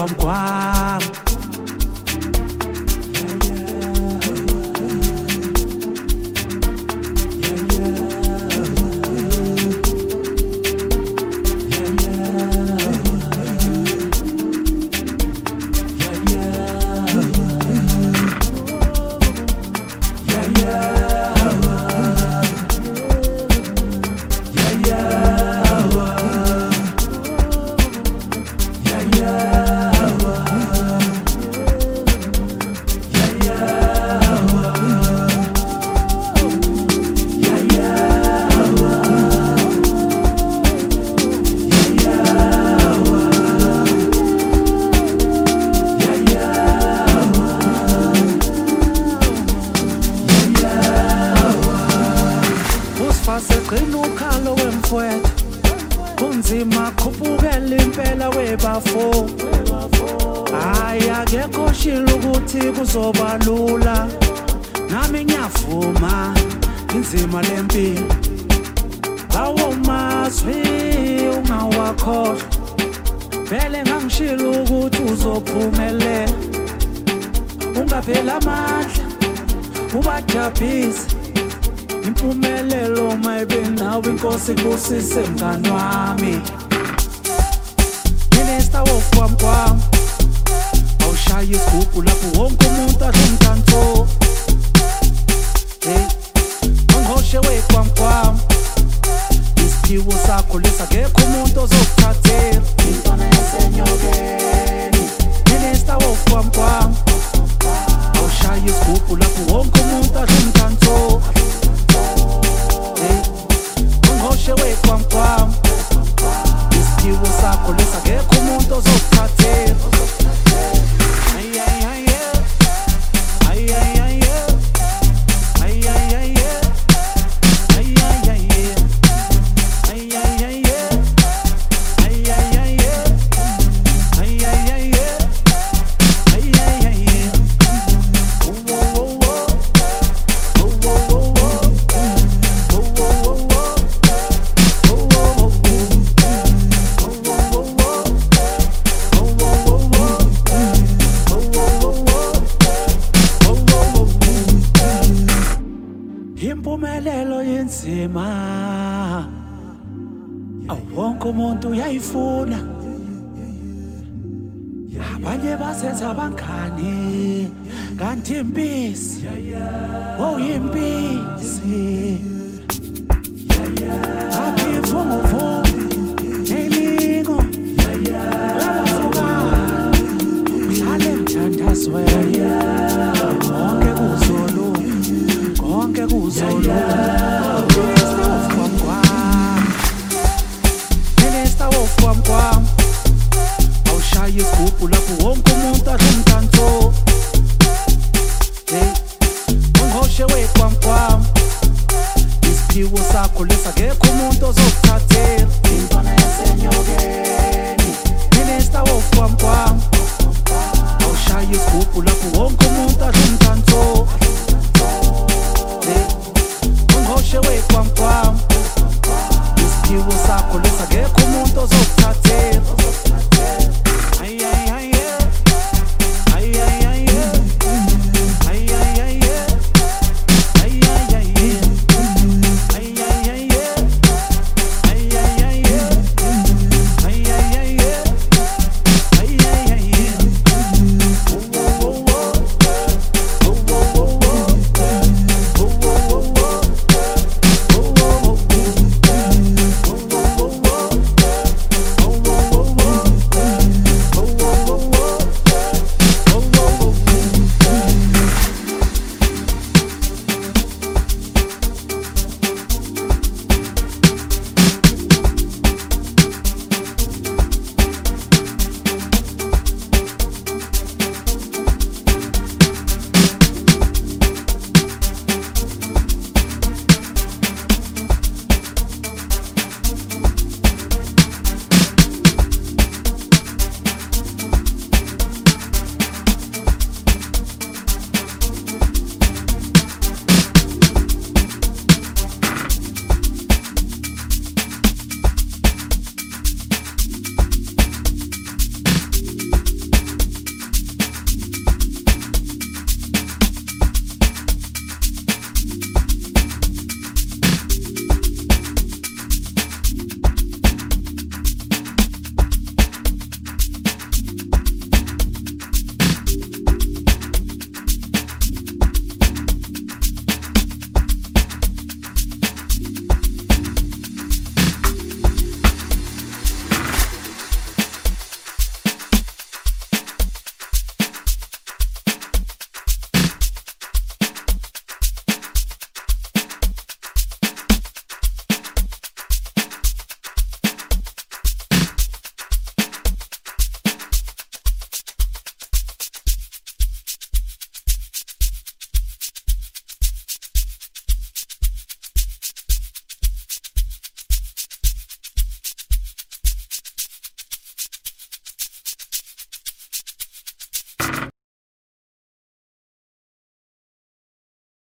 phambi kwami. Segcina ukhalo wemfowethu kunzima khuphukela impela webafo. Hayi akekho shilo ukuthi kuzoba lula, nami ngiyavuma inzima lempilo. Lawo mazwi ungawakhohlwa, vele ngangishilo ukuthi uzophumelela. Ungaphela amandla ubajabhise, impumelelo mayibe nawe, inkosi kusise mngani wami. Minister wofam kwami, awushaya isigubhu lapho wonke umuntu adla umdanso. Hey, ungihoshe wekwam kwami, isiphiwo sakho lesa akekho umuntu ozokuthathela. Intwana yasenyokeni, minister wofam kwami, awushaya isigubhu lapho wonke umuntu adla umdanso. Ungihoshe wekwam kwami, isiphiwo sakho lesa akekho umuntu ozokuthathela. Impumelelo yenzima, awonke umuntu uyayifuna. Abanye basenza abangani, kanti impisi oyimpisi. Aphefumuvumu nelingo labafuka uhlale mthandazweni, konke kuzolunga, konke kuzolunga. Minister wofam kwami, awushaya isigubhu lapho wonke umuntu adla umdanso. Hey, ungihoshe wekwam kwami, isiphiwo sakho lesa akekho umuntu ozokuthathela.